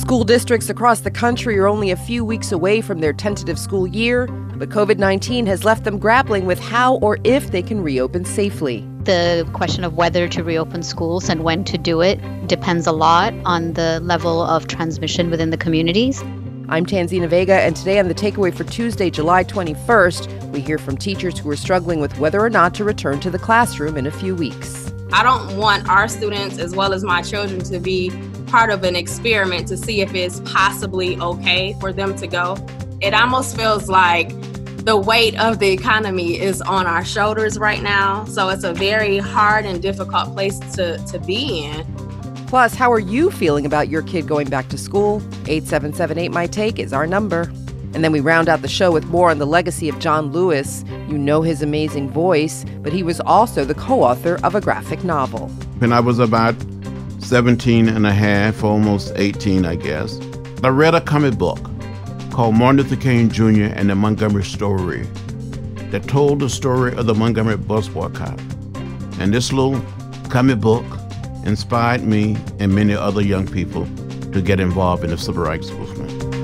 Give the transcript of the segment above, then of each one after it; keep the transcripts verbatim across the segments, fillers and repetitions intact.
School districts across the country are only a few weeks away from their tentative school year, but covid nineteen has left them grappling with how or if they can reopen safely. The question of whether to reopen schools and when to do it depends a lot on the level of transmission within the communities. I'm Tanzina Vega, and today on The Takeaway for Tuesday, July twenty-first, we hear from teachers who are struggling with whether or not to return to the classroom in a few weeks. I don't want our students, as well as my children, to be part of an experiment to see if it's possibly okay for them to go. It almost feels like the weight of the economy is on our shoulders right now. So it's a very hard and difficult place to, to be in. Plus, how are you feeling about your kid going back to school? eight seven seven eight, M Y T A K E is our number. And then we round out the show with more on the legacy of John Lewis. You know his amazing voice, but he was also the co-author of a graphic novel. When I was about seventeen and a half, almost eighteen, I guess, I read a comic book called Martin Luther King Junior and the Montgomery Story that told the story of the Montgomery bus boycott. And this little comic book inspired me and many other young people to get involved in the civil rights movement.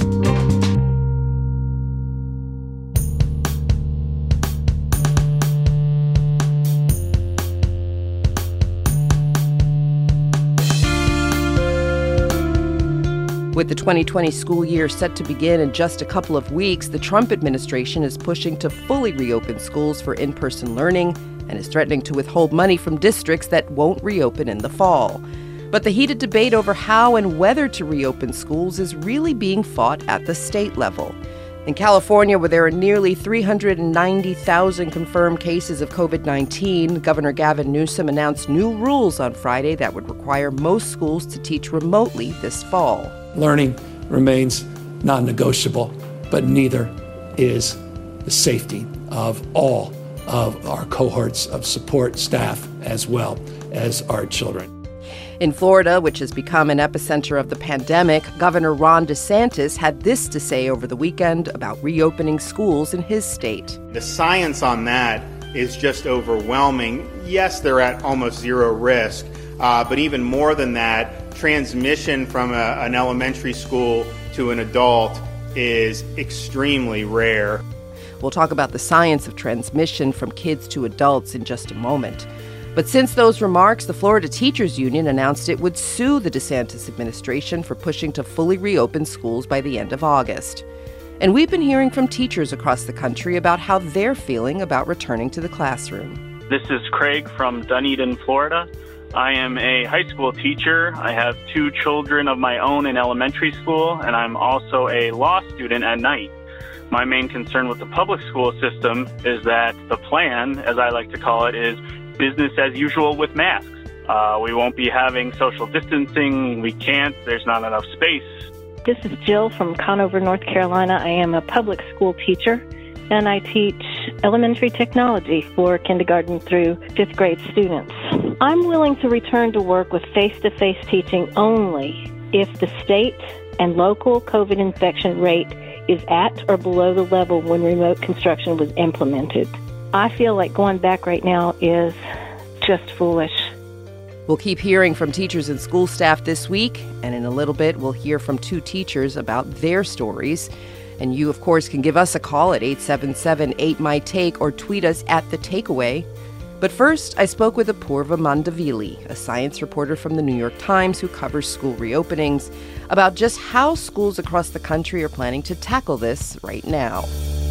With the twenty twenty school year set to begin in just a couple of weeks, the Trump administration is pushing to fully reopen schools for in-person learning and is threatening to withhold money from districts that won't reopen in the fall. But the heated debate over how and whether to reopen schools is really being fought at the state level. In California, where there are nearly three hundred ninety thousand confirmed cases of covid nineteen, Governor Gavin Newsom announced new rules on Friday that would require most schools to teach remotely this fall. Learning remains non-negotiable, but neither is the safety of all of our cohorts of support staff as well as our children. In Florida, which has become an epicenter of the pandemic, Governor Ron DeSantis had this to say over the weekend about reopening schools in his state. The science on that is just overwhelming. Yes, they're at almost zero risk, uh, but even more than that, transmission from a, an elementary school to an adult is extremely rare. We'll talk about the science of transmission from kids to adults in just a moment. But since those remarks, the Florida Teachers Union announced it would sue the DeSantis administration for pushing to fully reopen schools by the end of August. And we've been hearing from teachers across the country about how they're feeling about returning to the classroom. This is Craig from Dunedin, Florida. I am a high school teacher. I have two children of my own in elementary school, and I'm also a law student at night. My main concern with the public school system is that the plan, as I like to call it, is business as usual with masks. Uh, we won't be having social distancing. We can't. There's not enough space. This is Jill from Conover, North Carolina. I am a public school teacher, and I teach elementary technology for kindergarten through fifth grade students. I'm willing to return to work with face-to-face teaching only if the state and local COVID infection rate is at or below the level when remote construction was implemented. I feel like going back right now is just foolish. We'll keep hearing from teachers and school staff this week, and in a little bit we'll hear from two teachers about their stories. And you, of course, can give us a call at eight seven seven eight, M Y T A K E or tweet us at The Takeaway. But first, I spoke with Apurva Mandavili, a science reporter from the New York Times who covers school reopenings, about just how schools across the country are planning to tackle this right now.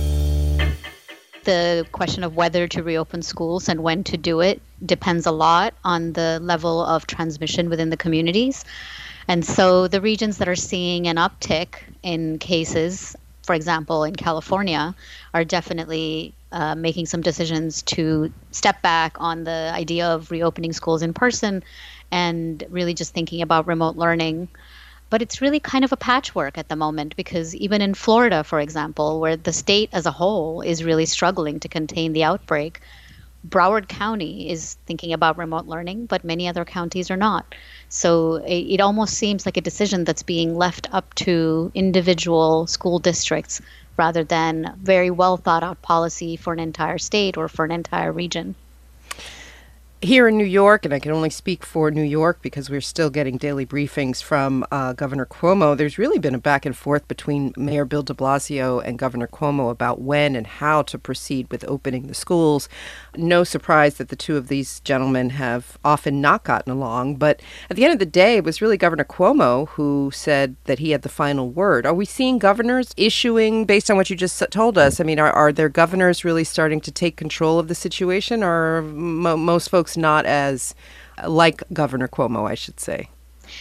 The question of whether to reopen schools and when to do it depends a lot on the level of transmission within the communities. And so the regions that are seeing an uptick in cases, for example, in California, are definitely uh, making some decisions to step back on the idea of reopening schools in person and really just thinking about remote learning. But it's really kind of a patchwork at the moment, because even in Florida, for example, where the state as a whole is really struggling to contain the outbreak, Broward County is thinking about remote learning, but many other counties are not. So it, it almost seems like a decision that's being left up to individual school districts rather than very well thought out policy for an entire state or for an entire region. Here in New York, and I can only speak for New York because we're still getting daily briefings from uh, Governor Cuomo, there's really been a back and forth between Mayor Bill de Blasio and Governor Cuomo about when and how to proceed with opening the schools. No surprise that the two of these gentlemen have often not gotten along, but at the end of the day, it was really Governor Cuomo who said that he had the final word. Are we seeing governors issuing, based on what you just told us, I mean, are, are there governors really starting to take control of the situation, or are mo- most folks not as like Governor Cuomo, I should say?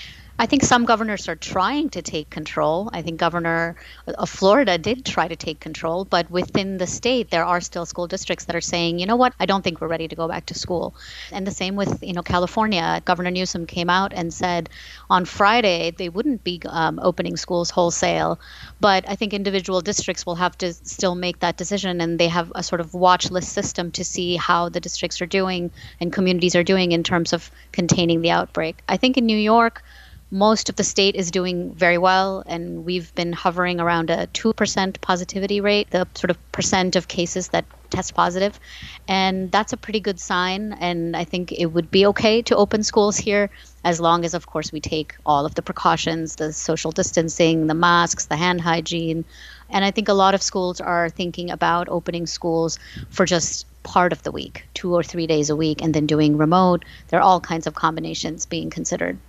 I think some governors are trying to take control. I think Governor of Florida did try to take control, but within the state, there are still school districts that are saying, you know what, I don't think we're ready to go back to school. And the same with, you know, California. Governor Newsom came out and said on Friday they wouldn't be um, opening schools wholesale, but I think individual districts will have to still make that decision, and they have a sort of watch list system to see how the districts are doing and communities are doing in terms of containing the outbreak. I think in New York, most of the state is doing very well, and we've been hovering around a two percent positivity rate, the sort of percent of cases that test positive. And that's a pretty good sign. And I think it would be okay to open schools here as long as, of course, we take all of the precautions, the social distancing, the masks, the hand hygiene. And I think a lot of schools are thinking about opening schools for just part of the week, two or three days a week, and then doing remote. There are all kinds of combinations being considered.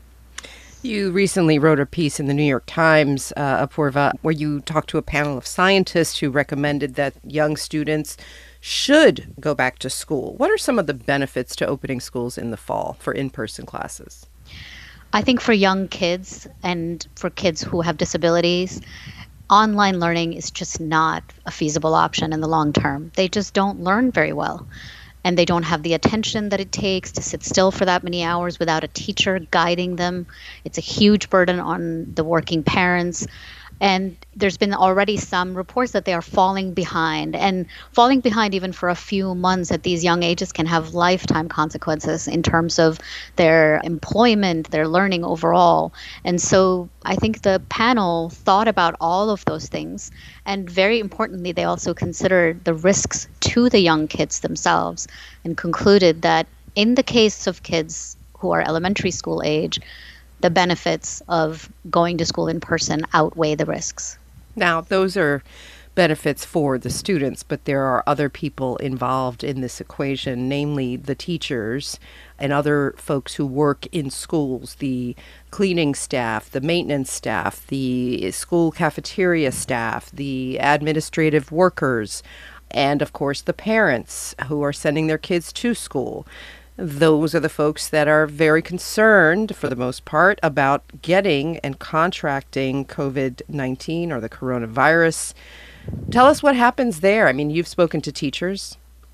You recently wrote a piece in the New York Times, uh, Apoorva, where you talked to a panel of scientists who recommended that young students should go back to school. What are some of the benefits to opening schools in the fall for in-person classes? I think for young kids and for kids who have disabilities, online learning is just not a feasible option in the long term. They just don't learn very well. And they don't have the attention that it takes to sit still for that many hours without a teacher guiding them. It's a huge burden on the working parents. And there's been already some reports that they are falling behind. And falling behind even for a few months at these young ages can have lifetime consequences in terms of their employment, their learning overall. And so I think the panel thought about all of those things. And very importantly, they also considered the risks to the young kids themselves and concluded that in the case of kids who are elementary school age, the benefits of going to school in person outweigh the risks. Now, those are benefits for the students, but there are other people involved in this equation, namely the teachers and other folks who work in schools, the cleaning staff, the maintenance staff, the school cafeteria staff, the administrative workers, and of course the parents who are sending their kids to school. Those are the folks that are very concerned, for the most part, about getting and contracting covid nineteen or the coronavirus. Tell us what happens there. I mean, you've spoken to teachers.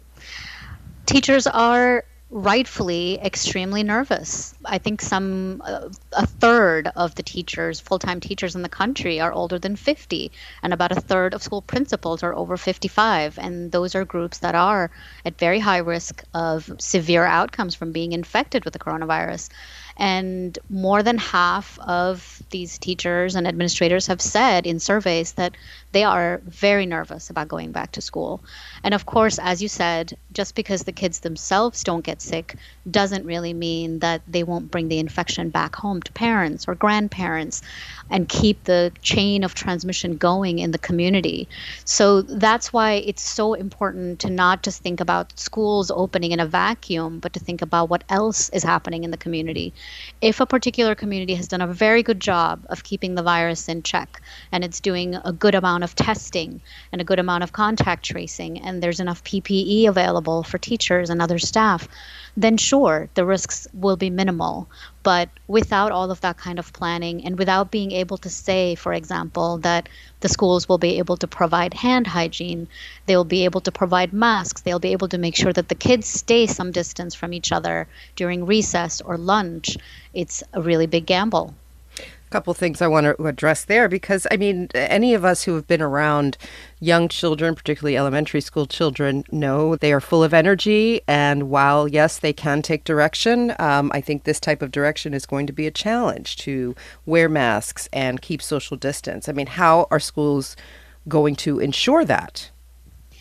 Teachers are rightfully extremely nervous. I think some uh, a third of the teachers, full-time teachers in the country, are older than fifty, and about a third of school principals are over fifty-five, and those are groups that are at very high risk of severe outcomes from being infected with the coronavirus. And more than half of these teachers and administrators have said in surveys that they are very nervous about going back to school. And of course, as you said, just because the kids themselves don't get sick doesn't really mean that they won't bring the infection back home to parents or grandparents and keep the chain of transmission going in the community. So that's why it's so important to not just think about schools opening in a vacuum, but to think about what else is happening in the community. If a particular community has done a very good job of keeping the virus in check, and it's doing a good amount of testing and a good amount of contact tracing, and there's enough P P E available for teachers and other staff, then sure, the risks will be minimal. But without all of that kind of planning, and without being able to say, for example, that the schools will be able to provide hand hygiene, they'll be able to provide masks, they'll be able to make sure that the kids stay some distance from each other during recess or lunch, it's a really big gamble. Couple things I want to address there, because I mean, any of us who have been around young children, particularly elementary school children, know they are full of energy. And while, yes, they can take direction, um, I think this type of direction is going to be a challenge to wear masks and keep social distance. I mean, how are schools going to ensure that?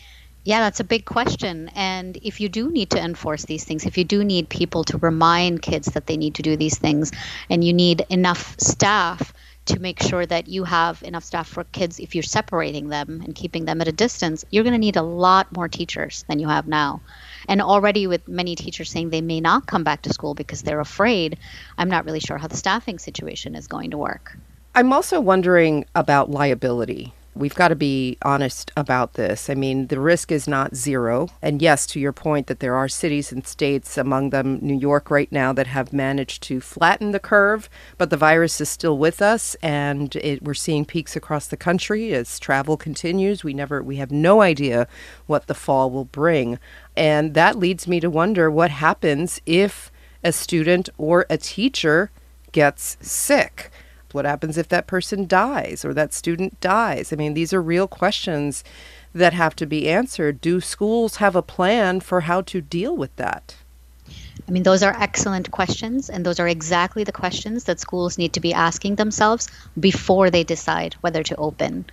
Yeah, that's a big question. And if you do need to enforce these things, if you do need people to remind kids that they need to do these things, and you need enough staff to make sure that you have enough staff for kids, if you're separating them and keeping them at a distance, you're going to need a lot more teachers than you have now. And already with many teachers saying they may not come back to school because they're afraid, I'm not really sure how the staffing situation is going to work. I'm also wondering about liability. We've got to be honest about this. I mean, the risk is not zero. And yes, to your point that there are cities and states, among them New York right now, that have managed to flatten the curve, but the virus is still with us, and it, we're seeing peaks across the country as travel continues. We never, we have no idea what the fall will bring. And that leads me to wonder what happens if a student or a teacher gets sick. What happens if that person dies or that student dies? I mean, these are real questions that have to be answered. Do schools have a plan for how to deal with that? I mean, those are excellent questions, and those are exactly the questions that schools need to be asking themselves before they decide whether to open.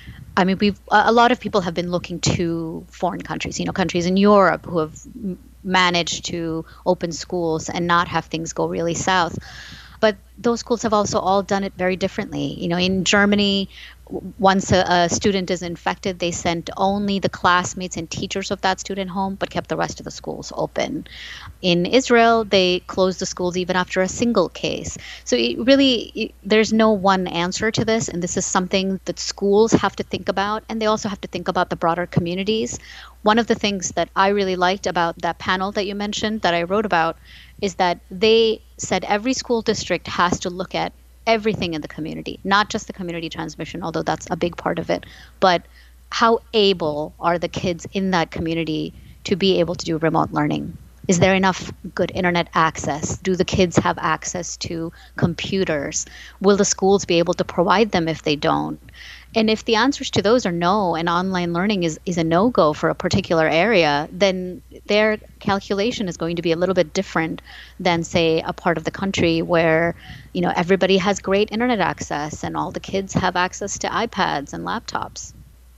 I mean, we've a lot of people have been looking to foreign countries, you know, countries in Europe who have managed to open schools and not have things go really south. But those schools have also all done it very differently. You know, in Germany, once a, a student is infected, they sent only the classmates and teachers of that student home, but kept the rest of the schools open. In Israel, they closed the schools even after a single case. So it really, it, there's no one answer to this, and this is something that schools have to think about, and they also have to think about the broader communities. One of the things that I really liked about that panel that you mentioned, that I wrote about, is that they said every school district has to look at everything in the community, not just the community transmission, although that's a big part of it, but how able are the kids in that community to be able to do remote learning? Is there enough good internet access? Do the kids have access to computers? Will the schools be able to provide them if they don't? And if the answers to those are no, and online learning is, is a no-go for a particular area, then their calculation is going to be a little bit different than, say, a part of the country where, you know, everybody has great internet access and all the kids have access to iPads and laptops.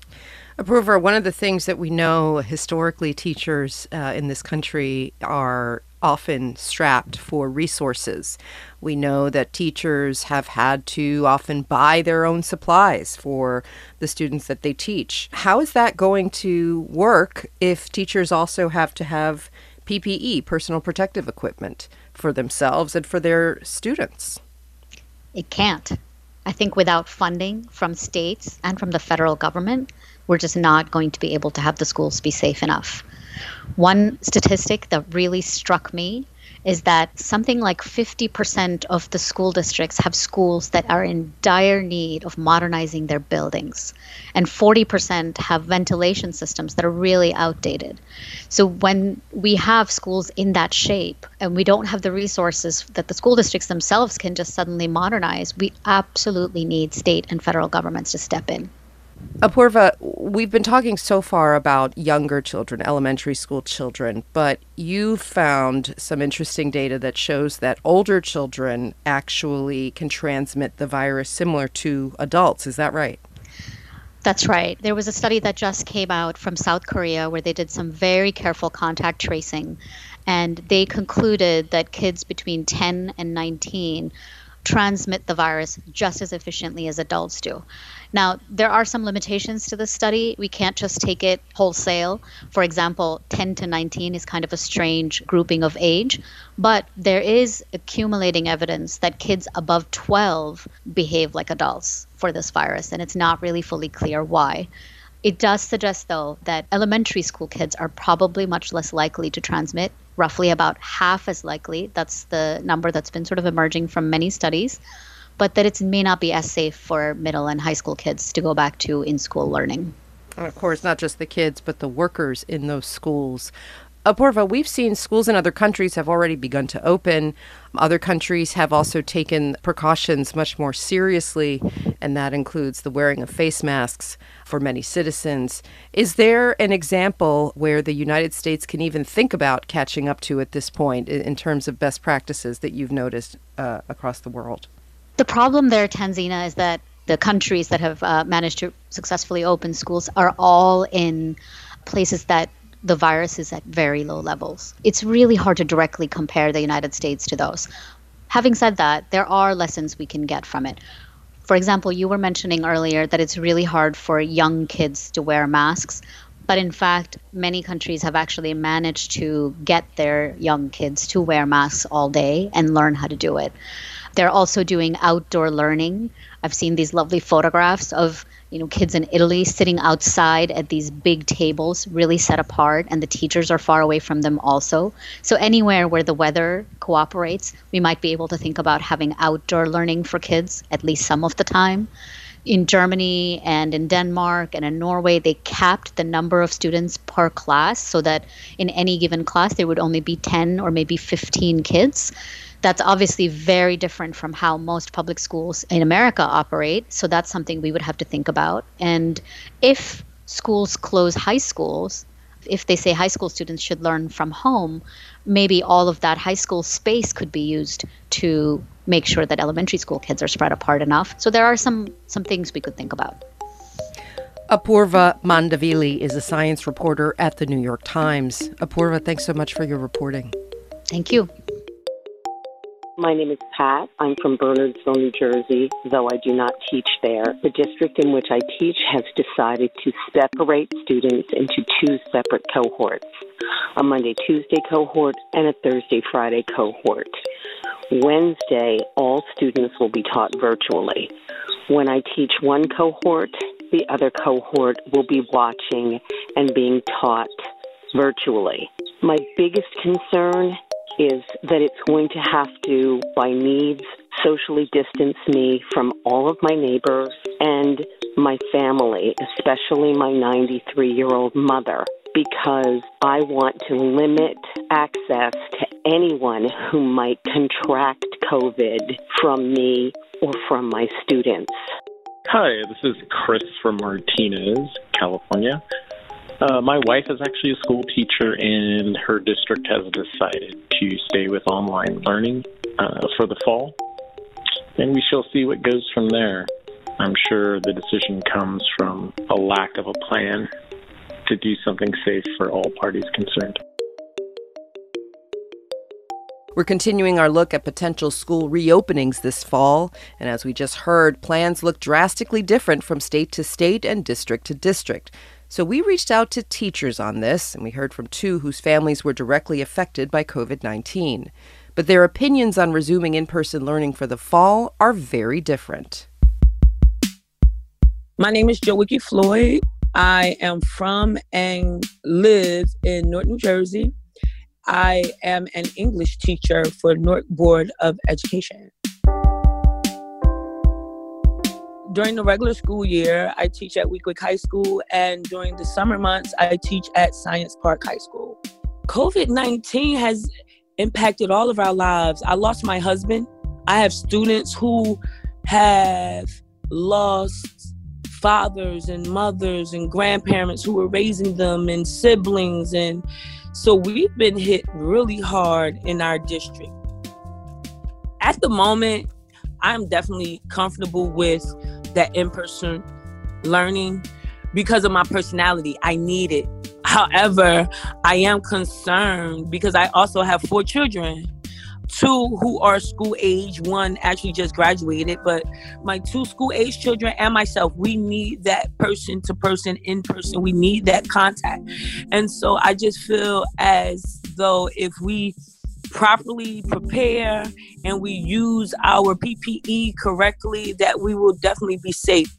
Apurva, one of the things that we know historically, teachers uh, in this country are often strapped for resources. We know that teachers have had to often buy their own supplies for the students that they teach. How is that going to work if teachers also have to have P P E, personal protective equipment, for themselves and for their students? It can't. I think without funding from states and from the federal government, we're just not going to be able to have the schools be safe enough. One statistic that really struck me is that something like fifty percent of the school districts have schools that are in dire need of modernizing their buildings, and forty percent have ventilation systems that are really outdated. So when we have schools in that shape and we don't have the resources that the school districts themselves can just suddenly modernize, we absolutely need state and federal governments to step in. Apurva, we've been talking so far about younger children, elementary school children, but you found some interesting data that shows that older children actually can transmit the virus similar to adults. Is that right? That's right. There was a study that just came out from South Korea where they did some very careful contact tracing, and they concluded that kids between ten and nineteen transmit the virus just as efficiently as adults do. Now, there are some limitations to this study. We can't just take it wholesale. For example, ten to nineteen is kind of a strange grouping of age, but there is accumulating evidence that kids above twelve behave like adults for this virus, and it's not really fully clear why. It does suggest, though, that elementary school kids are probably much less likely to transmit, roughly about half as likely. That's the number that's been sort of emerging from many studies, but that it may not be as safe for middle and high school kids to go back to in-school learning. And of course, not just the kids, but the workers in those schools. Apurva, we've seen schools in other countries have already begun to open. Other countries have also taken precautions much more seriously, and that includes the wearing of face masks for many citizens. Is there an example where the United States can even think about catching up to at this point in terms of best practices that you've noticed uh, across the world? The problem there, Tanzina, is that the countries that have uh, managed to successfully open schools are all in places that the virus is at very low levels. It's really hard to directly compare the United States to those. Having said that, there are lessons we can get from it. For example, you were mentioning earlier that it's really hard for young kids to wear masks. But in fact, many countries have actually managed to get their young kids to wear masks all day and learn how to do it. They're also doing outdoor learning. I've seen these lovely photographs of, you know, kids in Italy sitting outside at these big tables, really set apart, and the teachers are far away from them also. So anywhere where the weather cooperates, we might be able to think about having outdoor learning for kids, at least some of the time. In Germany and in Denmark and in Norway, they capped the number of students per class so that in any given class, there would only be ten or maybe fifteen kids. That's obviously very different from how most public schools in America operate. So that's something we would have to think about. And if schools close high schools, if they say high school students should learn from home, maybe all of that high school space could be used to make sure that elementary school kids are spread apart enough. So there are some some things we could think about. Apoorva Mandavili is a science reporter at the New York Times. Apoorva, thanks so much for your reporting. Thank you. My name is Pat. I'm from Bernardsville, New Jersey, though I do not teach there. The district in which I teach has decided to separate students into two separate cohorts, a Monday-Tuesday cohort and a Thursday-Friday cohort. Wednesday, all students will be taught virtually. When I teach one cohort, the other cohort will be watching and being taught virtually. My biggest concern is that it's going to have to, by needs, socially distance me from all of my neighbors and my family, especially my ninety-three-year-old mother, because I want to limit access to anyone who might contract COVID from me or from my students. Hi, this is Chris from Martinez, California. Uh, my wife is actually a school teacher, and her district has decided to stay with online learning uh, for the fall. And we shall see what goes from there. I'm sure the decision comes from a lack of a plan to do something safe for all parties concerned. We're continuing our look at potential school reopenings this fall. And as we just heard, plans look drastically different from state to state and district to district. So we reached out to teachers on this, and we heard from two whose families were directly affected by COVID nineteen. But their opinions on resuming in-person learning for the fall are very different. My name is Jowicky Floyd. I am from and live in Newark, New Jersey. I am an English teacher for Newark Board of Education. During the regular school year, I teach at Weekwick High School, and during the summer months, I teach at Science Park High School. COVID nineteen has impacted all of our lives. I lost my husband. I have students who have lost fathers and mothers and grandparents who were raising them and siblings. And so we've been hit really hard in our district. At the moment, I'm definitely comfortable with that in-person learning because of my personality. I need it. However, I am concerned because I also have four children, two who are school age. One actually just graduated, but my two school age children and myself, we need that person to person, in person. We need that contact. And so I just feel as though if we properly prepare and we use our P P E correctly, that we will definitely be safe.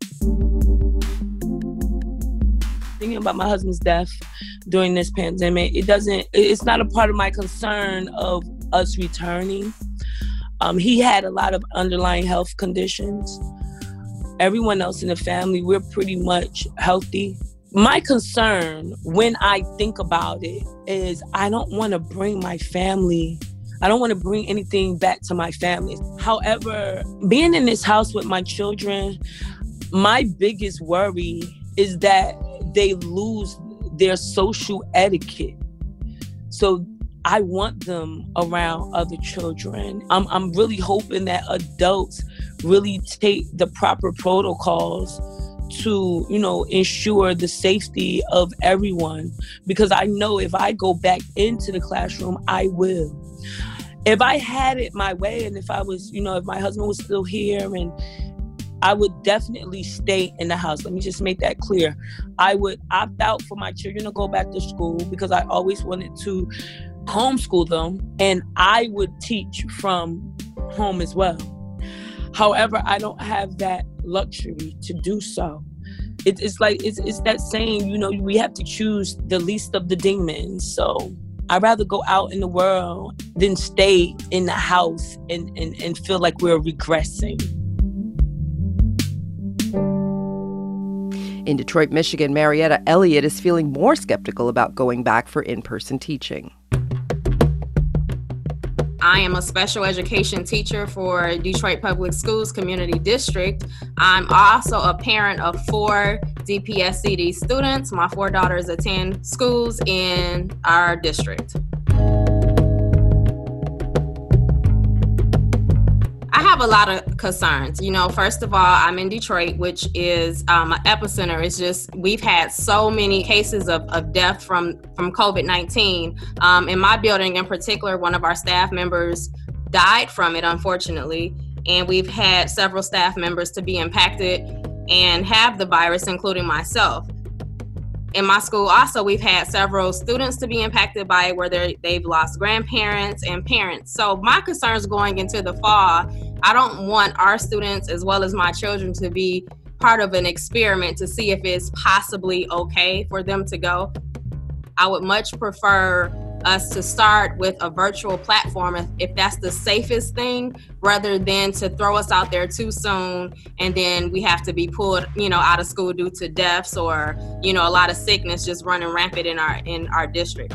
Thinking about my husband's death during this pandemic, it doesn't, it's not a part of my concern of us returning. Um, he had a lot of underlying health conditions. Everyone else in the family, we're pretty much healthy. My concern when I think about it is I don't want to bring my family, I don't want to bring anything back to my family. However, being in this house with my children, my biggest worry is that they lose their social etiquette. So I want them around other children. I'm, I'm really hoping that adults really take the proper protocols to, you know, ensure the safety of everyone, because I know if I go back into the classroom, I will. If I had it my way, and if I was, you know, if my husband was still here, and I would definitely stay in the house. Let me just make that clear. I would opt out for my children to go back to school because I always wanted to homeschool them, and I would teach from home as well. However, I don't have that luxury to do so. It, it's like, it's, it's that saying, you know, we have to choose the least of the demons. So I'd rather go out in the world than stay in the house and, and, and feel like we're regressing. In Detroit, Michigan, Marietta Elliott is feeling more skeptical about going back for in-person teaching. I am a special education teacher for Detroit Public Schools Community District. I'm also a parent of four D P S C D students. My four daughters attend schools in our district. I have a lot of concerns. You know, first of all, I'm in Detroit, which is um, an epicenter. It's just, we've had so many cases of, of death from, from covid nineteen. Um, in my building in particular, one of our staff members died from it, unfortunately. And we've had several staff members to be impacted and have the virus, including myself. In my school also, we've had several students to be impacted by it where they've lost grandparents and parents. So my concerns going into the fall, I don't want our students as well as my children to be part of an experiment to see if it's possibly okay for them to go. I would much prefer us to start with a virtual platform if, if that's the safest thing, rather than to throw us out there too soon and then we have to be pulled, you know, out of school due to deaths or, you know, a lot of sickness just running rampant in our in our district.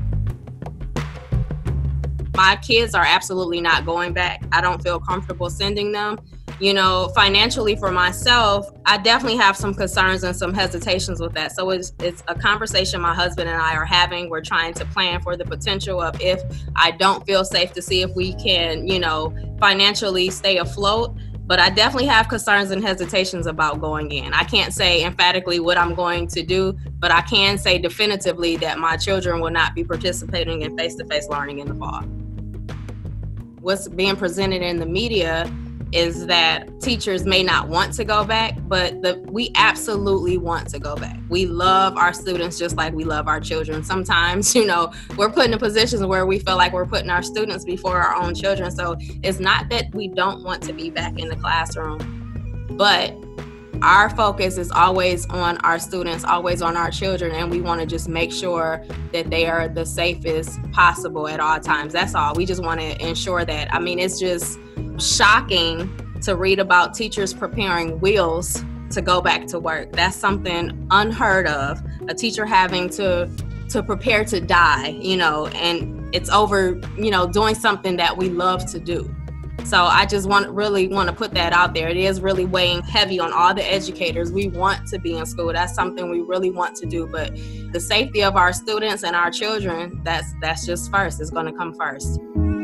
My kids are absolutely not going back. I don't feel comfortable sending them. You know, financially for myself, I definitely have some concerns and some hesitations with that. So it's it's a conversation my husband and I are having. We're trying to plan for the potential of if I don't feel safe to see if we can, you know, financially stay afloat. But I definitely have concerns and hesitations about going in. I can't say emphatically what I'm going to do, but I can say definitively that my children will not be participating in face-to-face learning in the fall. What's being presented in the media is that teachers may not want to go back, but the, we absolutely want to go back. We love our students just like we love our children. Sometimes, you know, we're put in positions where we feel like we're putting our students before our own children. So it's not that we don't want to be back in the classroom, but our focus is always on our students, always on our children, and we want to just make sure that they are the safest possible at all times. That's all. We just want to ensure that. I mean, it's just shocking to read about teachers preparing wills to go back to work. That's something unheard of. A teacher having to to prepare to die, you know, and it's over, you know, doing something that we love to do. So I just want really want to put that out there. It is really weighing heavy on all the educators. We want to be in school. That's something we really want to do. But the safety of our students and our children, that's that's just first. It's going to come first.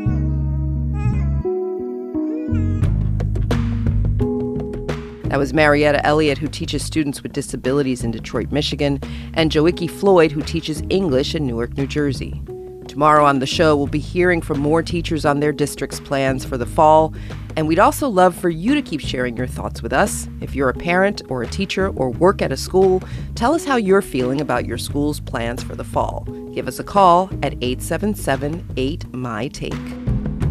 That was Marietta Elliott, who teaches students with disabilities in Detroit, Michigan, and Joicky Floyd, who teaches English in Newark, New Jersey. Tomorrow on the show, we'll be hearing from more teachers on their district's plans for the fall. And we'd also love for you to keep sharing your thoughts with us. If you're a parent or a teacher or work at a school, tell us how you're feeling about your school's plans for the fall. Give us a call at eight seven seven, eight, M Y, T A K E.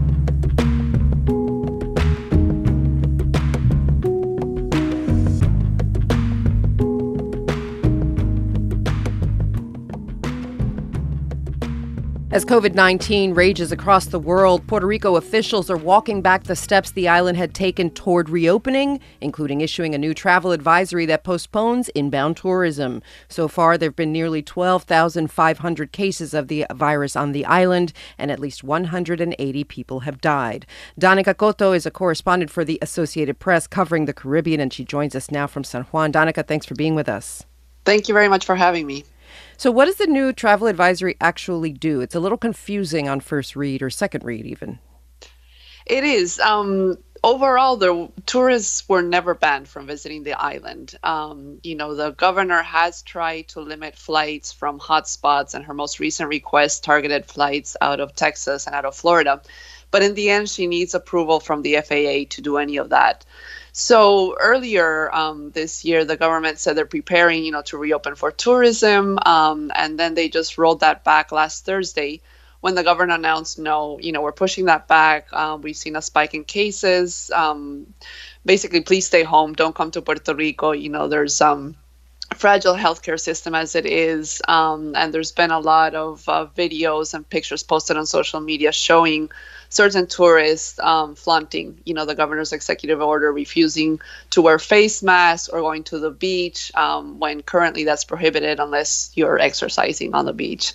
As covid nineteen rages across the world, Puerto Rico officials are walking back the steps the island had taken toward reopening, including issuing a new travel advisory that postpones inbound tourism. So far, there have been nearly twelve thousand five hundred cases of the virus on the island, and at least one hundred eighty people have died. Danica Cotto is a correspondent for the Associated Press covering the Caribbean, and she joins us now from San Juan. Danica, thanks for being with us. Thank you very much for having me. So what does the new travel advisory actually do? It's a little confusing on first read or second read even. It is. Um, overall, the tourists were never banned from visiting the island. Um, you know, the governor has tried to limit flights from hotspots, and her most recent request targeted flights out of Texas and out of Florida. But in the end, she needs approval from the F A A to do any of that. So earlier um, this year, the government said they're preparing, you know, to reopen for tourism, um, and then they just rolled that back last Thursday, when the governor announced, no, you know, we're pushing that back. Um, we've seen a spike in cases. Um, basically, please stay home. Don't come to Puerto Rico. You know, there's um fragile healthcare system as it is. Um, and there's been a lot of uh, videos and pictures posted on social media showing certain tourists um, flaunting, you know, the governor's executive order, refusing to wear face masks or going to the beach um, when currently that's prohibited unless you're exercising on the beach.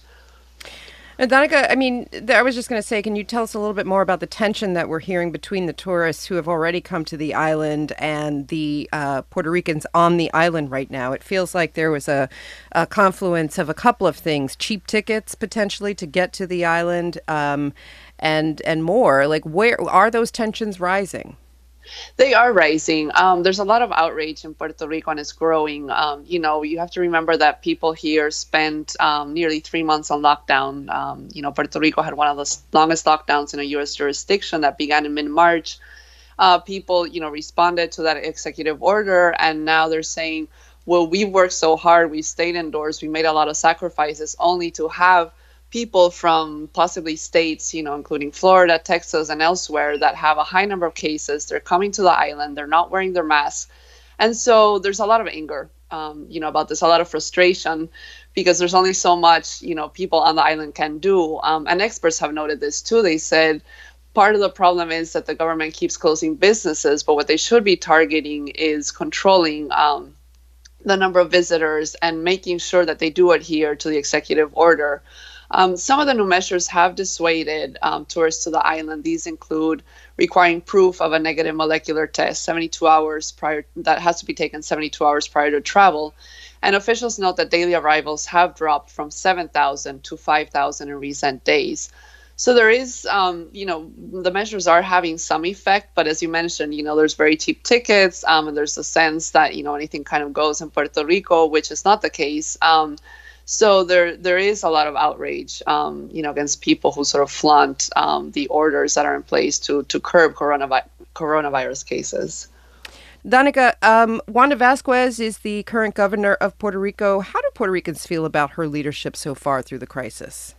And Danica, I mean, I was just going to say, can you tell us a little bit more about the tension that we're hearing between the tourists who have already come to the island and the uh, Puerto Ricans on the island right now? It feels like there was a, a confluence of a couple of things: cheap tickets potentially to get to the island, um, and and more. Like, where are those tensions rising? They are rising. Um, there's a lot of outrage in Puerto Rico, and it's growing. Um, you know, you have to remember that people here spent um, nearly three months on lockdown. Um, you know, Puerto Rico had one of the longest lockdowns in a U S jurisdiction that began in mid-March. Uh, people, you know, responded to that executive order, and now they're saying, well, we worked so hard, we stayed indoors, we made a lot of sacrifices, only to have people from possibly states, you know, including Florida, Texas, and elsewhere that have a high number of cases. They're coming to the island. They're not wearing their masks. And so there's a lot of anger, um, you know, about this, a lot of frustration, because there's only so much, you know, people on the island can do. Um, and experts have noted this too. They said part of the problem is that the government keeps closing businesses, but what they should be targeting is controlling um, the number of visitors and making sure that they do adhere to the executive order. Um, some of the new measures have dissuaded um, tourists to the island. These include requiring proof of a negative molecular test seventy-two hours prior, that has to be taken seventy-two hours prior to travel. And officials note that daily arrivals have dropped from seven thousand to five thousand in recent days. So there is, um, you know, the measures are having some effect, but as you mentioned, you know, there's very cheap tickets, um, and there's a sense that, you know, anything kind of goes in Puerto Rico, which is not the case. Um, So there, there is a lot of outrage, um, you know, against people who sort of flaunt um, the orders that are in place to to curb coronavi- coronavirus cases. Danica, um, Wanda Vazquez is the current governor of Puerto Rico. How do Puerto Ricans feel about her leadership so far through the crisis?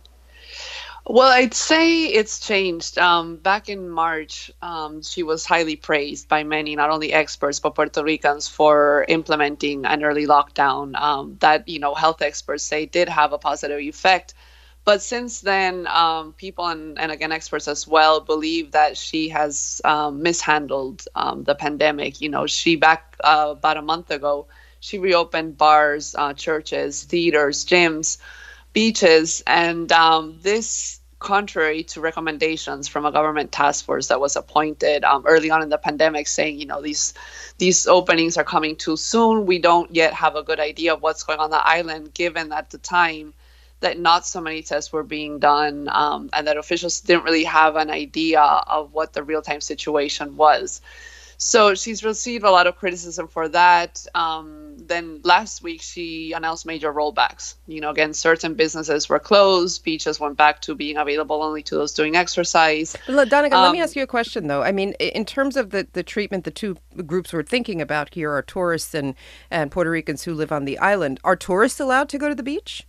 Well, I'd say it's changed. Um, back in March, um, she was highly praised by many, not only experts, but Puerto Ricans for implementing an early lockdown um, that, you know, health experts say did have a positive effect. But since then, um, people and, and again, experts as well believe that she has um, mishandled um, the pandemic. You know, she back uh, about a month ago, she reopened bars, uh, churches, theaters, gyms, beaches, and um, this contrary to recommendations from a government task force that was appointed um, early on in the pandemic, saying, you know, these these openings are coming too soon. We don't yet have a good idea of what's going on the island, given at the time that not so many tests were being done, um, and that officials didn't really have an idea of what the real-time situation was. So she's received a lot of criticism for that. Um, then last week, she announced major rollbacks. You know, again, certain businesses were closed. Beaches went back to being available only to those doing exercise. Danica, um, let me ask you a question, though. I mean, in terms of the, the treatment the two groups we're thinking about here are tourists and, and Puerto Ricans who live on the island. Are tourists allowed to go to the beach?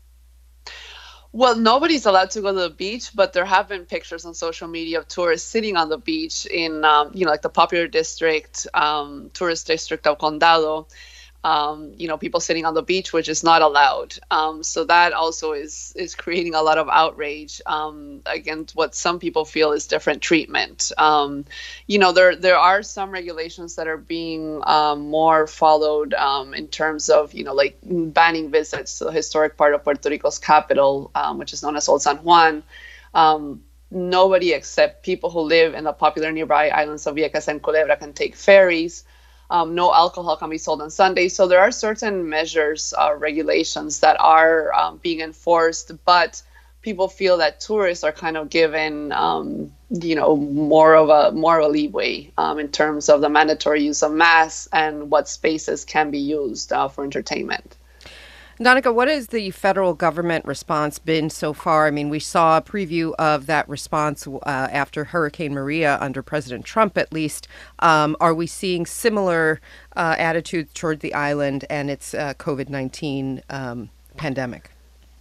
Well, nobody's allowed to go to the beach, but there have been pictures on social media of tourists sitting on the beach in, um, you know, like the popular district, um, tourist district of Condado. Um, you know, people sitting on the beach, which is not allowed. Um, so that also is is creating a lot of outrage um, against what some people feel is different treatment. Um, you know, there there are some regulations that are being um, more followed um, in terms of, you know, like banning visits to the historic part of Puerto Rico's capital, um, which is known as Old San Juan. Um, nobody except people who live in the popular nearby islands of Vieques and Culebra can take ferries. Um, no alcohol can be sold on Sundays. So there are certain measures, uh, regulations that are um, being enforced, but people feel that tourists are kind of given, um, you know, more of a more of a leeway um, in terms of the mandatory use of masks and what spaces can be used uh, for entertainment. Danica, what has the federal government response been so far? I mean, we saw a preview of that response uh, after Hurricane Maria under President Trump, at least. Um, are we seeing similar uh, attitudes toward the island and its uh, COVID nineteen um, pandemic?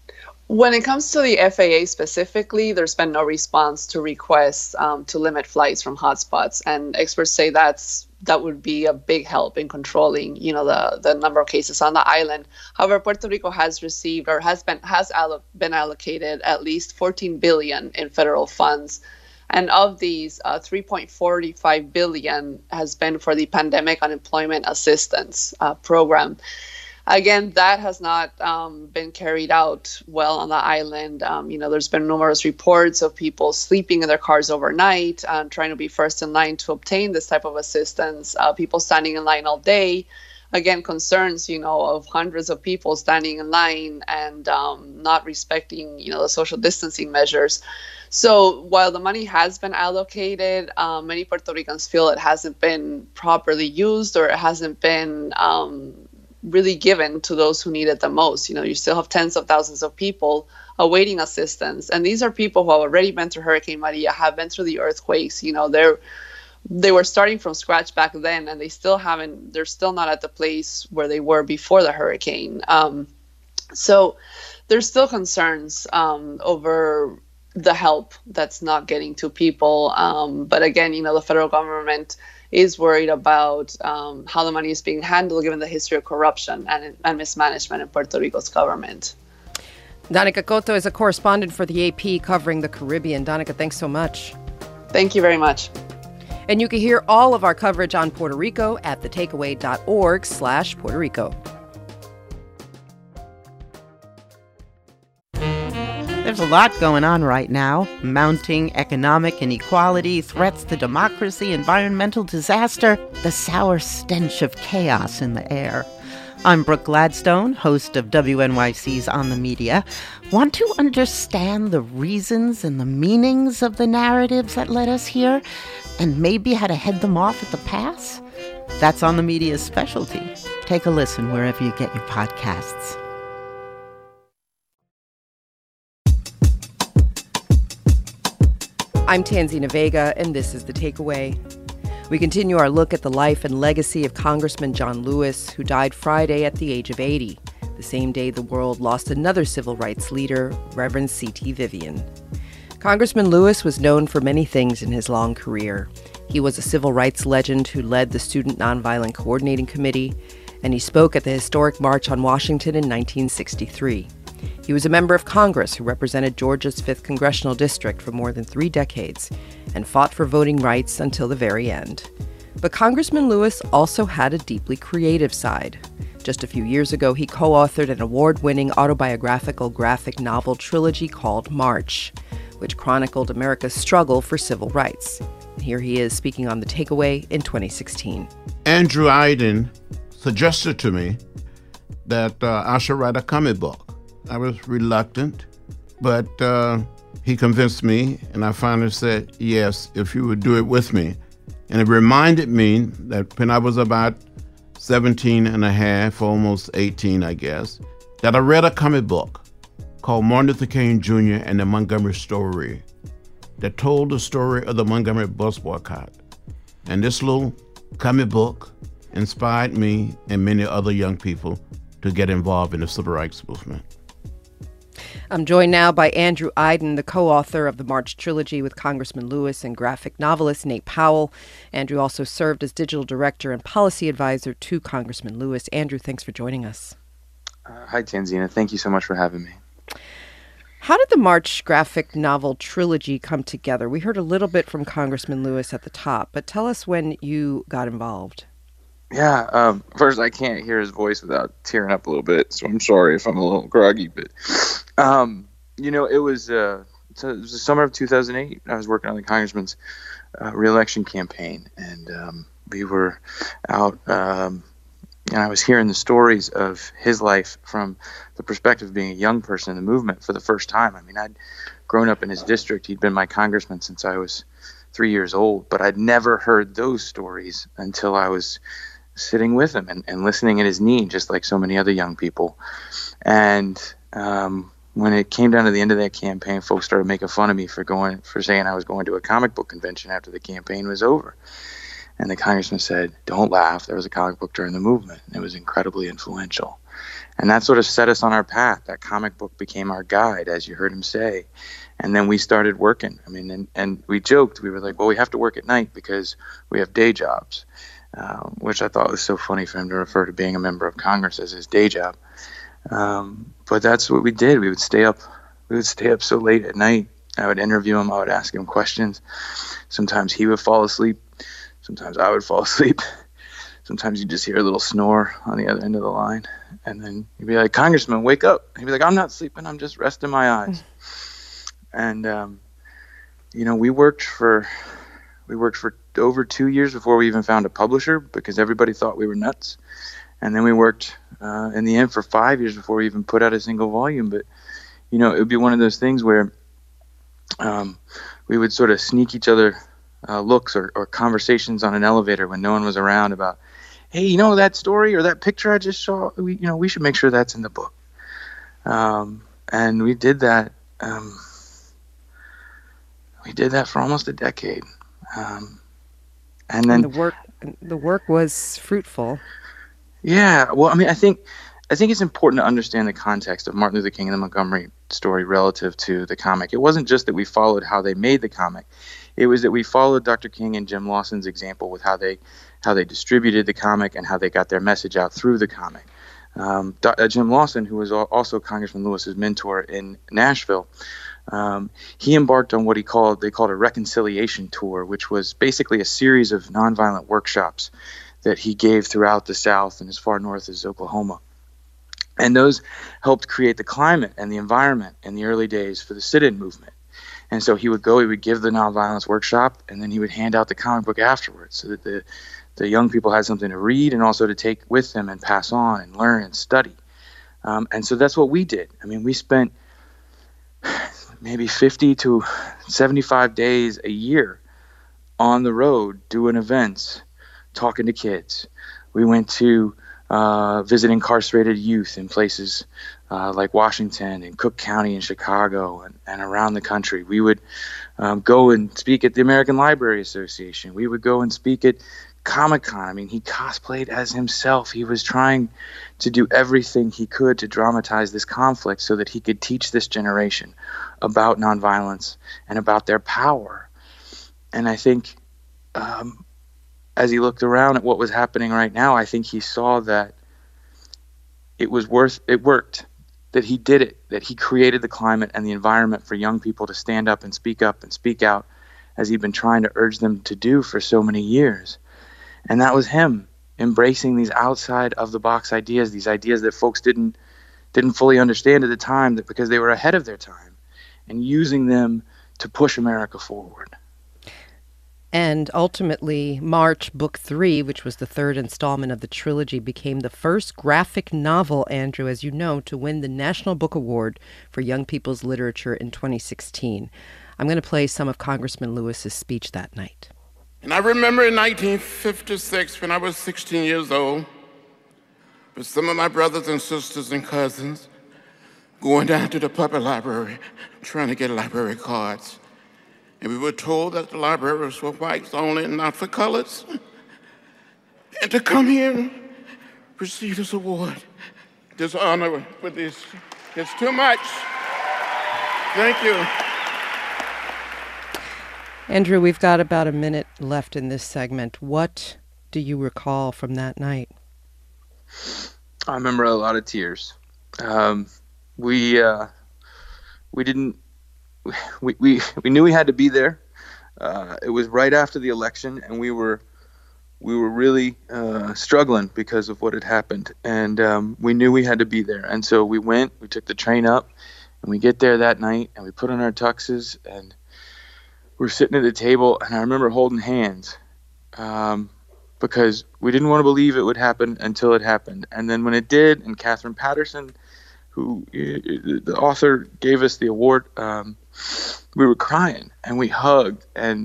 When it comes to the F A A specifically, there's been no response to requests um, to limit flights from hotspots, and experts say that's that would be a big help in controlling, you know, the the number of cases on the island. However, Puerto Rico has received or has been has allo- been allocated at least fourteen billion dollars in federal funds, and of these, uh, three point four five billion dollars has been for the Pandemic Unemployment Assistance uh, Program. Again, that has not um, been carried out well on the island. Um, you know, there's been numerous reports of people sleeping in their cars overnight, uh, trying to be first in line to obtain this type of assistance, uh, people standing in line all day. Again, concerns, you know, of hundreds of people standing in line and um, not respecting, you know, the social distancing measures. So while the money has been allocated, um, many Puerto Ricans feel it hasn't been properly used, or it hasn't been um, really given to those who need it the most. You know, you still have tens of thousands of people awaiting assistance. And these are people who have already been through Hurricane Maria, have been through the earthquakes. You know, they're, they were starting from scratch back then, and they still haven't, they're still not at the place where they were before the hurricane. Um, so there's still concerns um, over the help that's not getting to people. Um, but again, you know, the federal government is worried about um, how the money is being handled, given the history of corruption and, and mismanagement in Puerto Rico's government. Danica Cotto is a correspondent for the A P covering the Caribbean. Danica, thanks so much. Thank you very much. And you can hear all of our coverage on Puerto Rico at thetakeaway.org slash Puerto Rico. There's a lot going on right now. Mounting economic inequality, threats to democracy, environmental disaster, the sour stench of chaos in the air. I'm Brooke Gladstone, host of W N Y C's On the Media. Want to understand the reasons and the meanings of the narratives that led us here, and maybe how to head them off at the pass? That's On the Media's specialty. Take a listen wherever you get your podcasts. I'm Tanzina Vega, and this is The Takeaway. We continue our look at the life and legacy of Congressman John Lewis, who died Friday at the age of eighty, the same day the world lost another civil rights leader, Reverend C T Vivian. Congressman Lewis was known for many things in his long career. He was a civil rights legend who led the Student Nonviolent Coordinating Committee, and he spoke at the historic March on Washington in nineteen sixty-three. He was a member of Congress who represented Georgia's fifth Congressional District for more than three decades and fought for voting rights until the very end. But Congressman Lewis also had a deeply creative side. Just a few years ago, he co-authored an award-winning autobiographical graphic novel trilogy called March, which chronicled America's struggle for civil rights. And here he is speaking on The Takeaway in twenty sixteen. Andrew Iden suggested to me that uh, I should write a comic book. I was reluctant, but uh, he convinced me, and I finally said, yes, if you would do it with me. And it reminded me that when I was about seventeen and a half, almost eighteen, I guess, that I read a comic book called Martin Luther King Junior and the Montgomery Story that told the story of the Montgomery bus boycott. And this little comic book inspired me and many other young people to get involved in the civil rights movement. I'm joined now by Andrew Iden, the co-author of the March trilogy with Congressman Lewis, and graphic novelist Nate Powell. Andrew also served as digital director and policy advisor to Congressman Lewis. Andrew, thanks for joining us. Uh, hi, Tanzina. Thank you so much for having me. How did the March graphic novel trilogy come together? We heard a little bit from Congressman Lewis at the top, but tell us when you got involved. Yeah, um, first, I can't hear his voice without tearing up a little bit, so I'm sorry if I'm a little groggy, but, um, you know, it was, uh, it was the summer of two thousand eight. I was working on the congressman's uh, re-election campaign, and um, we were out, um, and I was hearing the stories of his life from the perspective of being a young person in the movement for the first time. I mean, I'd grown up in his district. He'd been my congressman since I was three years old, but I'd never heard those stories until I was sitting with him and, and listening at his knee, just like so many other young people. And um, when it came down to the end of that campaign, folks started making fun of me for going, for saying I was going to a comic book convention after the campaign was over. And the congressman said, "Don't laugh. There was a comic book during the movement." And it was incredibly influential. And that sort of set us on our path. That comic book became our guide, as you heard him say. And then we started working. I mean, and, and we joked. We were like, well, we have to work at night because we have day jobs, um, which I thought was so funny for him to refer to being a member of Congress as his day job. Um, but that's what we did. We would stay up. We would stay up so late at night. I would interview him. I would ask him questions. Sometimes he would fall asleep. Sometimes I would fall asleep. Sometimes you just hear a little snore on the other end of the line. And then you'd be like, "Congressman, wake up." He'd be like, "I'm not sleeping. I'm just resting my eyes." And, um, you know, we worked for we worked for over two years before we even found a publisher because everybody thought we were nuts. And then we worked uh, in the end for five years before we even put out a single volume. But, you know, it would be one of those things where um, we would sort of sneak each other uh, looks or, or conversations on an elevator when no one was around about, "Hey, you know that story or that picture I just saw? We, you know, we should make sure that's in the book." Um, and we did that. Um, we did that for almost a decade. Um, and then and the work, the work was fruitful. Yeah. Well, I mean, I think, I think it's important to understand the context of Martin Luther King and the Montgomery story relative to the comic. It wasn't just that we followed how they made the comic. It was that we followed Doctor King and Jim Lawson's example with how they how they distributed the comic and how they got their message out through the comic. Um, Do- uh, Jim Lawson, who was al- also Congressman Lewis's mentor in Nashville, um, he embarked on what he called they called a reconciliation tour, which was basically a series of nonviolent workshops that he gave throughout the South and as far north as Oklahoma. And those helped create the climate and the environment in the early days for the sit-in movement. And so he would go, he would give the nonviolence workshop, and then he would hand out the comic book afterwards so that the, the young people had something to read and also to take with them and pass on and learn and study. Um, and so that's what we did. I mean, we spent maybe fifty to seventy-five days a year on the road doing events, talking to kids. We went to uh, visit incarcerated youth in places uh, like Washington and Cook County and Chicago and, and around the country. We would um, go and speak at the American Library Association. We would go and speak at Comic-Con. I mean, he cosplayed as himself. He was trying to do everything he could to dramatize this conflict so that he could teach this generation about nonviolence and about their power. And I think um, as he looked around at what was happening right now, I think he saw that it was worth, it worked, that he did it, that he created the climate and the environment for young people to stand up and speak up and speak out as he'd been trying to urge them to do for so many years. And that was him embracing these outside of the box ideas, these ideas that folks didn't didn't fully understand at the time, that because they were ahead of their time, and using them to push America forward. And ultimately, March Book Three, which was the third installment of the trilogy, became the first graphic novel, Andrew, as you know, to win the National Book Award for Young People's Literature in twenty sixteen. I'm going to play some of Congressman Lewis's speech that night. And I remember in nineteen fifty-six, when I was sixteen years old, with some of my brothers and sisters and cousins, going down to the public library, trying to get library cards. And we were told that the library was for whites only and not for colors. And to come here and receive this award, this honor with this, it's too much. Thank you. Andrew, we've got about a minute left in this segment. What do you recall from that night? I remember a lot of tears. Um, we uh, we didn't we, we we knew we had to be there. Uh, it was right after the election, and we were we were really uh, struggling because of what had happened, and um, we knew we had to be there. And so we went. We took the train up, and we get there that night, and we put on our tuxes, and we're sitting at the table, and I remember holding hands. Um, because we didn't want to believe it would happen until it happened. And then when it did, and Catherine Patterson, who the author, gave us the award, um, we were crying and we hugged. And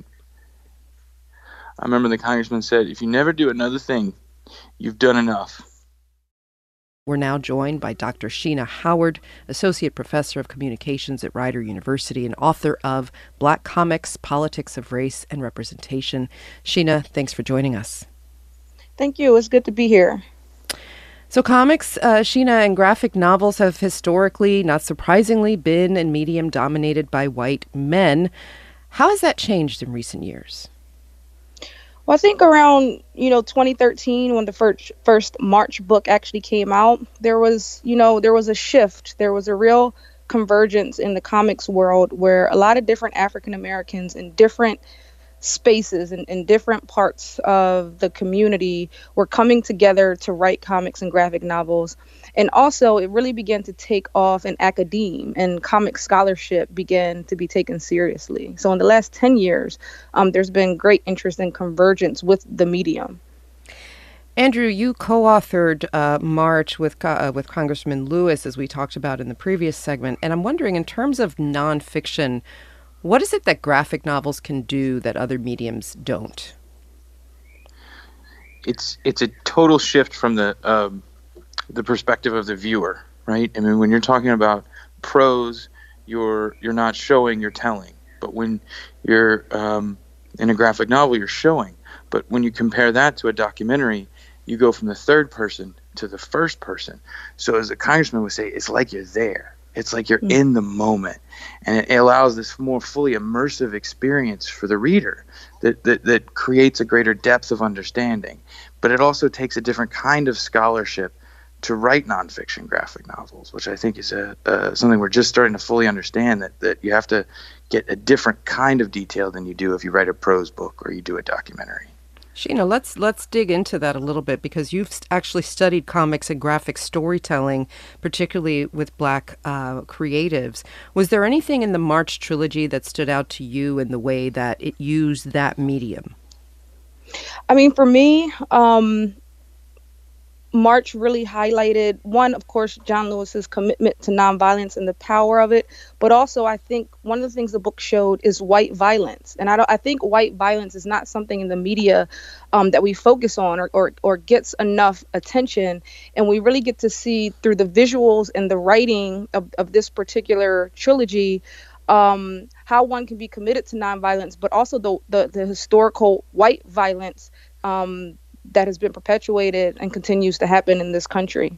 I remember the congressman said, if you never do another thing, you've done enough. We're now joined by Doctor Sheena Howard, Associate Professor of Communications at Rider University and author of Black Comics, Politics of Race and Representation. Sheena, thanks for joining us. Thank you. It's good to be here. So comics, uh, Sheena, and graphic novels have historically, not surprisingly, been a medium dominated by white men. How has that changed in recent years? Well, I think around, you know, twenty thirteen, when the first first March book actually came out, there was, you know, there was a shift. There was a real convergence in the comics world where a lot of different African Americans in different spaces and in different parts of the community were coming together to write comics and graphic novels. And also it really began to take off in academia, and comic scholarship began to be taken seriously. So in the last ten years, um, there's been great interest and convergence with the medium. Andrew, you co-authored uh, March with uh, with Congressman Lewis, as we talked about in the previous segment. And I'm wondering, in terms of nonfiction, what is it that graphic novels can do that other mediums don't? It's it's a total shift from the um, the perspective of the viewer, right? I mean, when you're talking about prose, you're you're not showing, you're telling. But when you're um, in a graphic novel, you're showing. But when you compare that to a documentary, you go from the third person to the first person. So as the congressman would say, it's like you're there. It's like you're in the moment, and it allows this more fully immersive experience for the reader that, that, that creates a greater depth of understanding. But it also takes a different kind of scholarship to write nonfiction graphic novels, which I think is a, uh, something we're just starting to fully understand, that, that you have to get a different kind of detail than you do if you write a prose book or you do a documentary. Sheena, let's let's dig into that a little bit, because you've actually studied comics and graphic storytelling, particularly with Black uh, creatives. Was there anything in the March trilogy that stood out to you in the way that it used that medium? I mean, for me, um, March really highlighted, one, of course, John Lewis's commitment to nonviolence and the power of it. But also, I think one of the things the book showed is white violence. And I don't, I think white violence is not something in the media um, that we focus on or, or, or gets enough attention. And we really get to see through the visuals and the writing of, of this particular trilogy um, how one can be committed to nonviolence, but also the, the, the historical white violence um that has been perpetuated and continues to happen in this country.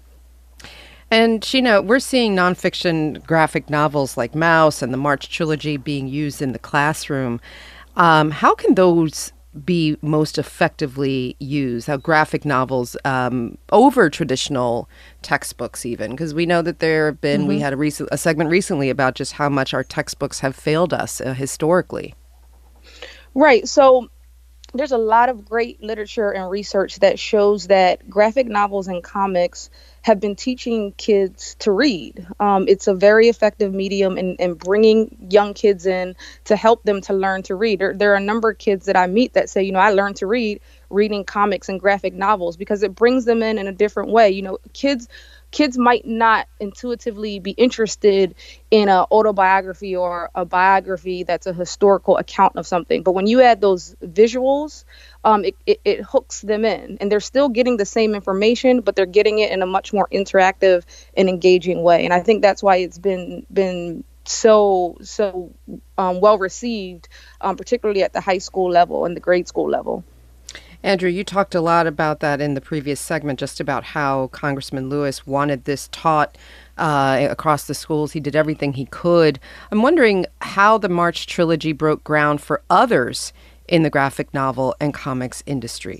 And Sheena, we're seeing nonfiction graphic novels like Mouse and the March trilogy being used in the classroom. Um, how can those be most effectively used? How graphic novels um, over traditional textbooks, even? Because we know that there have been, mm-hmm. we had a, recent, a segment recently about just how much our textbooks have failed us uh, historically. Right. So there's a lot of great literature and research that shows that graphic novels and comics have been teaching kids to read. Um, it's a very effective medium in, in bringing young kids in to help them to learn to read. There, there are a number of kids that I meet that say, you know, I learned to read reading comics and graphic novels because it brings them in in a different way. You know, kids kids might not intuitively be interested in an autobiography or a biography that's a historical account of something. But when you add those visuals, um, it, it, it hooks them in. And they're still getting the same information, but they're getting it in a much more interactive and engaging way. And I think that's why it's been been so, so um, well received, um, particularly at the high school level and the grade school level. Andrew, you talked a lot about that in the previous segment, just about how Congressman Lewis wanted this taught uh, across the schools. He did everything he could. I'm wondering how the March trilogy broke ground for others in the graphic novel and comics industry.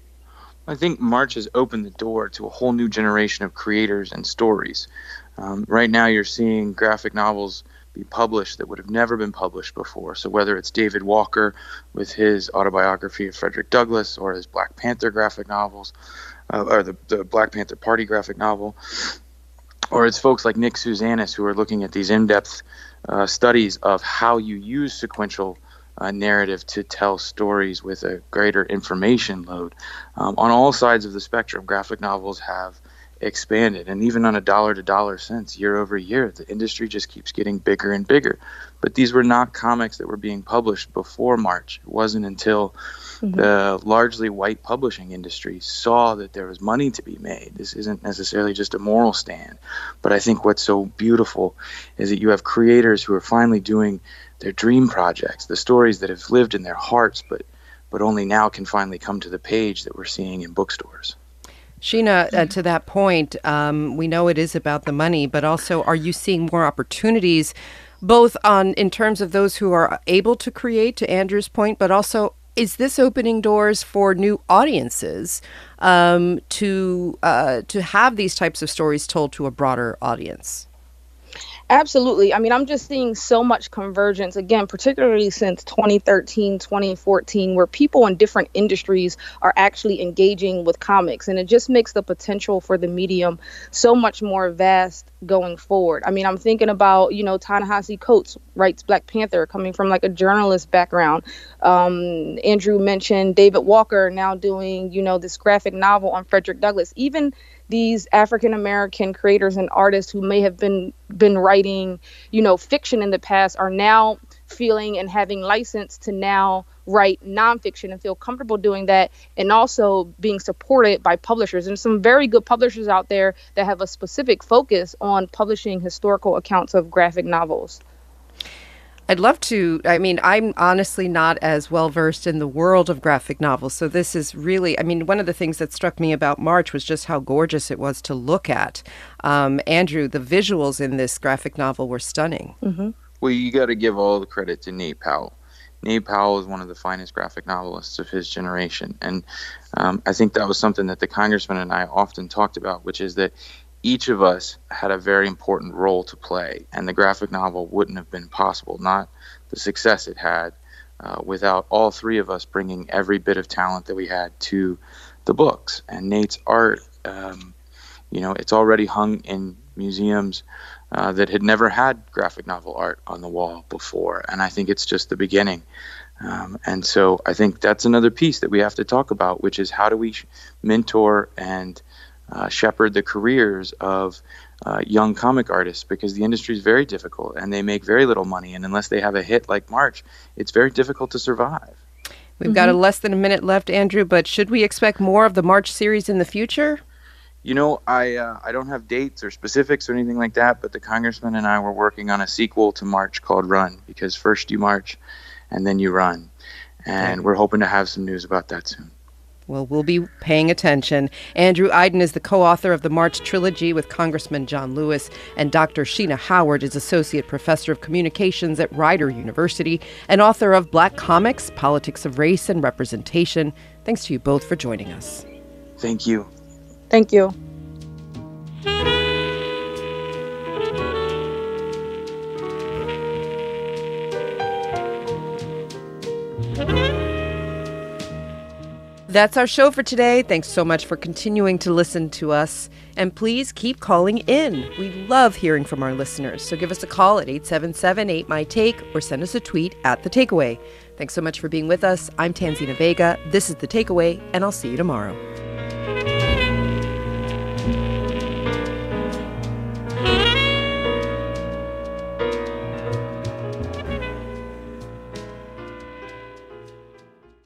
I think March has opened the door to a whole new generation of creators and stories. Um, right now you're seeing graphic novels be published that would have never been published before. So whether it's David Walker with his autobiography of Frederick Douglass, or his Black Panther graphic novels, uh, or the, the Black Panther Party graphic novel, or it's folks like Nick Susanis who are looking at these in-depth uh, studies of how you use sequential uh, narrative to tell stories with a greater information load. Um, on all sides of the spectrum, graphic novels have expanded, and even on a dollar to dollar sense, year over year, the industry just keeps getting bigger and bigger. But these were not comics that were being published before March. It wasn't until mm-hmm. the largely white publishing industry saw that there was money to be made. This isn't necessarily just a moral stand, but I think what's so beautiful is that you have creators who are finally doing their dream projects, the stories that have lived in their hearts, but but only now can finally come to the page that we're seeing in bookstores. Sheena, uh, to that point, um, we know it is about the money, but also are you seeing more opportunities, both on in terms of those who are able to create, to Andrew's point, but also is this opening doors for new audiences um, to uh, to have these types of stories told to a broader audience? Absolutely. I mean, I'm just seeing so much convergence, again, particularly since twenty thirteen, twenty fourteen, where people in different industries are actually engaging with comics. And it just makes the potential for the medium so much more vast going forward. I mean, I'm thinking about, you know, Ta-Nehisi Coates writes Black Panther, coming from like a journalist background. Um, Andrew mentioned David Walker now doing, you know, this graphic novel on Frederick Douglass. Even these African-American creators and artists who may have been been writing, you know, fiction in the past are now feeling and having license to now write nonfiction and feel comfortable doing that, and also being supported by publishers. And some very good publishers out there that have a specific focus on publishing historical accounts of graphic novels. I'd love to, I mean, I'm honestly not as well versed in the world of graphic novels. So this is really, I mean, one of the things that struck me about March was just how gorgeous it was to look at. Um, Andrew, the visuals in this graphic novel were stunning. Mm-hmm. Well, you got to give all the credit to Nate Powell. Nate Powell is one of the finest graphic novelists of his generation. And um, I think that was something that the congressman and I often talked about, which is that each of us had a very important role to play, and the graphic novel wouldn't have been possible, not the success it had, uh, without all three of us bringing every bit of talent that we had to the books. And Nate's art, um, you know, it's already hung in museums uh, that had never had graphic novel art on the wall before, and I think it's just the beginning. Um, and so I think that's another piece that we have to talk about, which is how do we mentor and Uh, shepherd the careers of uh, young comic artists, because the industry is very difficult and they make very little money. And unless they have a hit like March, it's very difficult to survive. We've Mm-hmm. got a less than a minute left, Andrew, but should we expect more of the March series in the future? You know, I uh, I don't have dates or specifics or anything like that, but the congressman and I were working on a sequel to March called Run, because first you march and then you run. And okay. We're hoping to have some news about that soon. Well, we'll be paying attention. Andrew Aydin is the co-author of the March Trilogy with Congressman John Lewis, and Doctor Sheena Howard is Associate Professor of Communications at Rider University and author of Black Comics, Politics of Race and Representation. Thanks to you both for joining us. Thank you. Thank you. That's our show for today. Thanks so much for continuing to listen to us. And please keep calling in. We love hearing from our listeners. So give us a call at eight seven seven, eight M Y Take or send us a tweet at The Takeaway. Thanks so much for being with us. I'm Tanzina Vega. This is The Takeaway, and I'll see you tomorrow.